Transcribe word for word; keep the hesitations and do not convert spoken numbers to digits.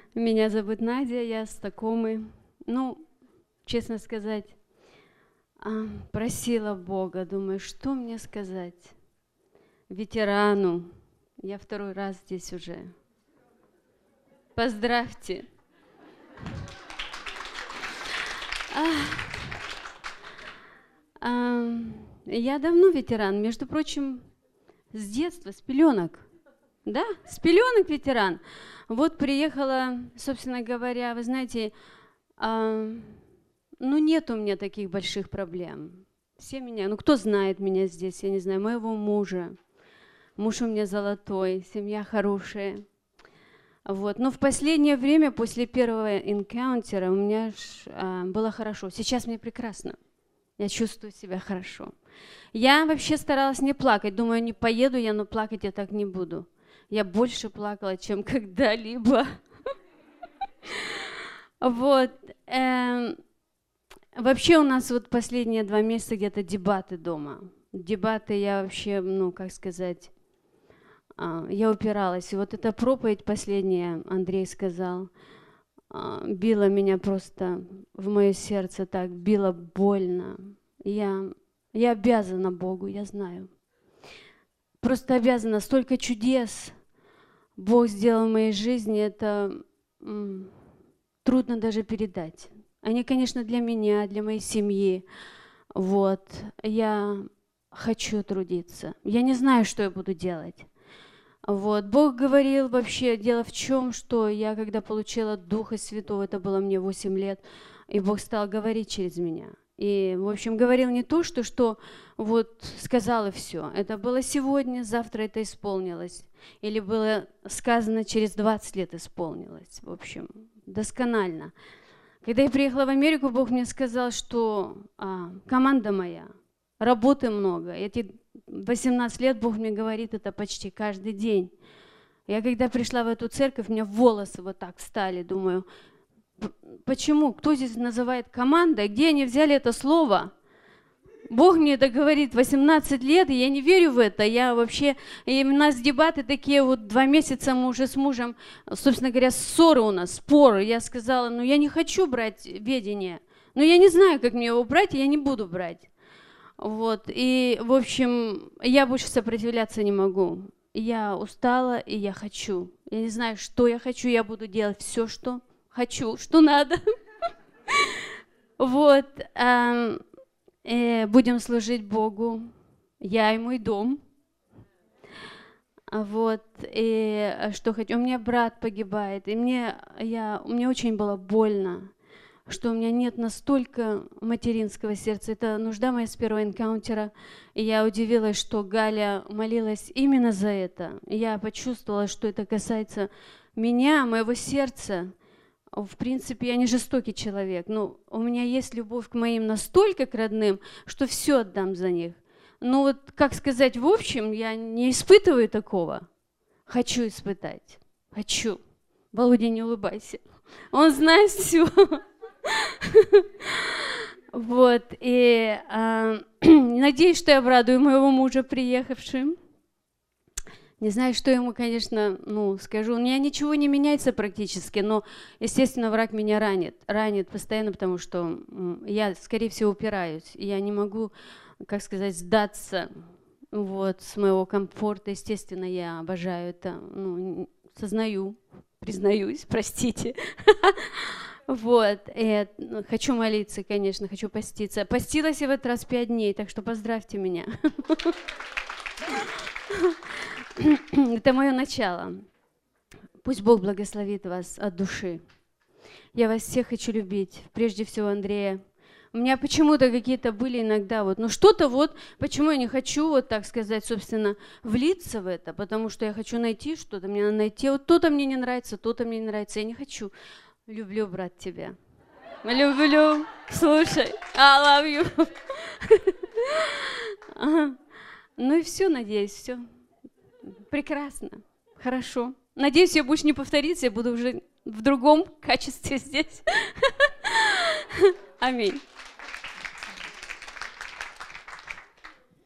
Меня зовут Надя, я с Такомы. Ну, честно сказать, а, просила Бога, думаю, что мне сказать ветерану. Я второй раз здесь уже. Поздравьте. А, а, я давно ветеран, между прочим, с детства, с пеленок. Да, с пеленок ветеран. Вот приехала, собственно говоря, вы знаете, а, ну нет у меня таких больших проблем. Все меня, ну кто знает меня здесь, я не знаю, моего мужа. Муж у меня золотой, семья хорошая. Вот. Но в последнее время, после первого энкаунтера, у меня ж, а, было хорошо. Сейчас мне прекрасно. Я чувствую себя хорошо. Я вообще старалась не плакать. Думаю, не поеду я, но плакать я так не буду. Я больше плакала, чем когда-либо. Вот. Вообще у нас вот последние два месяца где-то дебаты дома. Дебаты я вообще, ну, как сказать, я упиралась. И вот эта проповедь последняя, Андрей сказал, била меня просто в мое сердце так, била больно. Я, я обязана Богу, я знаю. Просто обязана. Столько чудес Бог сделал в моей жизни, это м, трудно даже передать. Они, конечно, для меня, для моей семьи. Вот. Я хочу трудиться. Я не знаю, что я буду делать. Вот. Бог говорил вообще, дело в чем, что я, когда получила Духа Святого, это было мне восемь лет, и Бог стал говорить через меня. И, в общем, говорил не то, что, что вот сказал и все. Это было сегодня, завтра это исполнилось. Или было сказано, через двадцать лет исполнилось. В общем, досконально. Когда я приехала в Америку, Бог мне сказал, что а, команда моя, работы много. Эти восемнадцать лет Бог мне говорит это почти каждый день. Я когда пришла в эту церковь, у меня волосы вот так встали, думаю, почему? Кто здесь называет командой? Где они взяли это слово? Бог мне это говорит восемнадцать лет, и я не верю в это. Я вообще, и у нас дебаты такие, вот два месяца мы уже с мужем, собственно говоря, ссоры у нас, споры. Я сказала, ну я не хочу брать ведение, но я не знаю, как мне его брать, и я не буду брать. Вот, и, в общем, я больше сопротивляться не могу. Я устала, и я хочу. Я не знаю, что я хочу, я буду делать все, что хочу, что надо. Вот. Будем служить Богу. Я и мой дом. Вот. И что хочу. У меня брат погибает, и мне, я, мне очень было больно, что у меня нет настолько материнского сердца. Это нужда моя с первого энкаунтера. И я удивилась, что Галя молилась именно за это. И я почувствовала, что это касается меня, моего сердца. В принципе, я не жестокий человек, но у меня есть любовь к моим настолько к родным, что все отдам за них. Но вот, как сказать, в общем, я не испытываю такого. Хочу испытать. Хочу. Володя, не улыбайся. Он знает все. Вот, и э, надеюсь, что я обрадую моего мужа, приехавшим. Не знаю, что ему, конечно, ну, скажу. У меня ничего не меняется практически, но, естественно, враг меня ранит. Ранит постоянно, потому что я, скорее всего, упираюсь. Я не могу, как сказать, сдаться вот, с моего комфорта. Естественно, я обожаю это, ну, сознаю, признаюсь, простите. Вот, и хочу молиться, конечно, хочу поститься. Постилась я в этот раз пять дней, так что поздравьте меня. Это мое начало. Пусть Бог благословит вас от души. Я вас всех хочу любить, прежде всего Андрея. У меня почему-то какие-то были иногда вот, ну что-то вот, почему я не хочу вот так сказать, собственно, влиться в это, потому что я хочу найти что-то, мне надо найти, вот то-то мне не нравится, то-то мне не нравится, я не хочу. Люблю, брат, тебя. Люблю. Слушай, I love you. Ага. Ну и все, надеюсь, все. Прекрасно. Хорошо. Надеюсь, я больше не повторится, я буду уже в другом качестве здесь. Аминь.